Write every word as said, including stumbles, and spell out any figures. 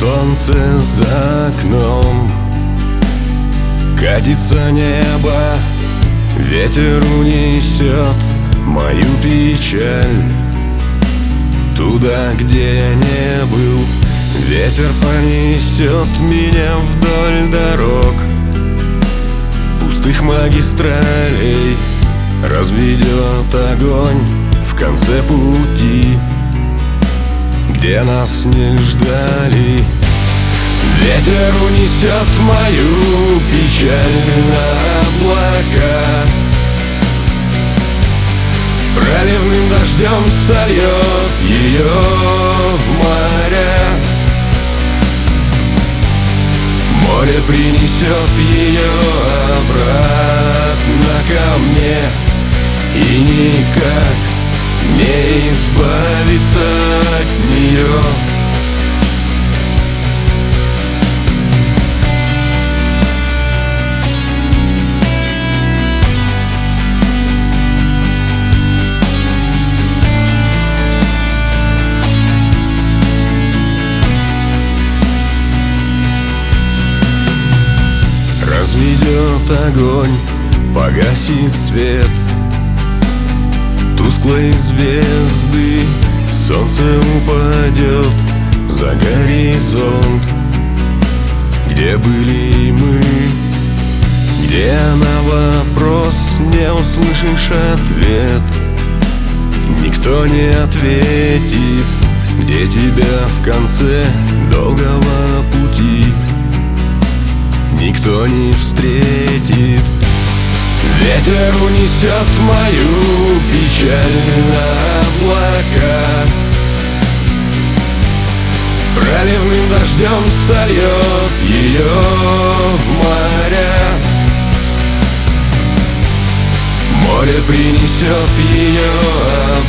Солнце за окном, катится небо, ветер унесет мою печаль туда, где я не был. Ветер понесет меня вдоль дорог, пустых магистралей, разведет огонь в конце пути, где нас не ждали. Ветер унесет мою печаль на облака, проливным дождем сольет ее в моря. Море принесет ее обратно ко мне, и никак не избавиться от нее. Разведет огонь, погасит свет тусклой звезды, солнце упадет за горизонт, где были мы, где на вопрос не услышишь ответ, никто не ответит, где тебя в конце долгого пути никто не встретит. Ветер унесет мою печаль на облака, проливным дождем сольет ее в моря. Море принесет ее